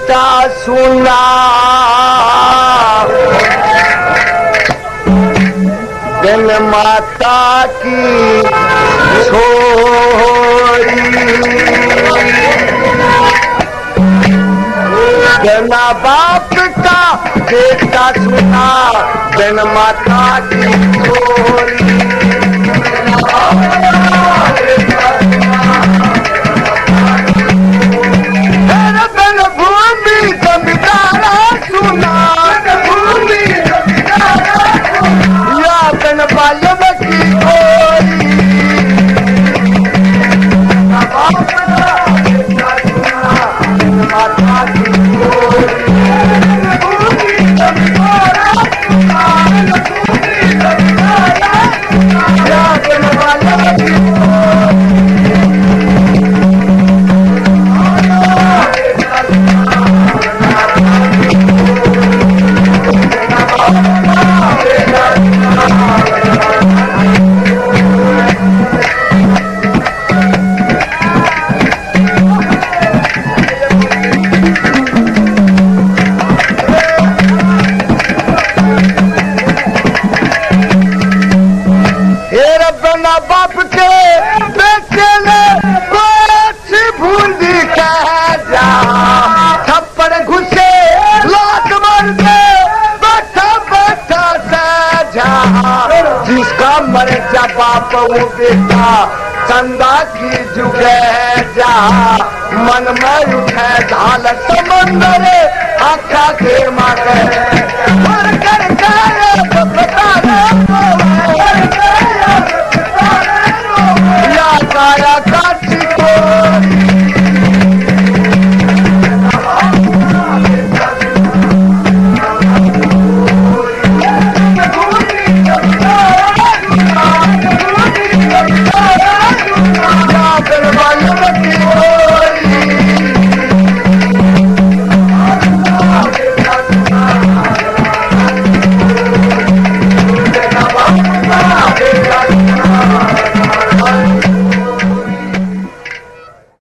बेटा सुना बिन माता की छोरी बिना बाप का बेटा सुना बिन माता की छोरी बिन भूमि जमींदारा सुना या बिन बालम की छोरी माता की बाप के बेटे ने कुछ बूंदी कह जा थप्पड़ घुसे लात मार दे बैठा बैठा जा जिसका मर जा बाप वो बेटा चंदा की जुगे जा मन में उठे ढाल समंदर आखा के मारे कर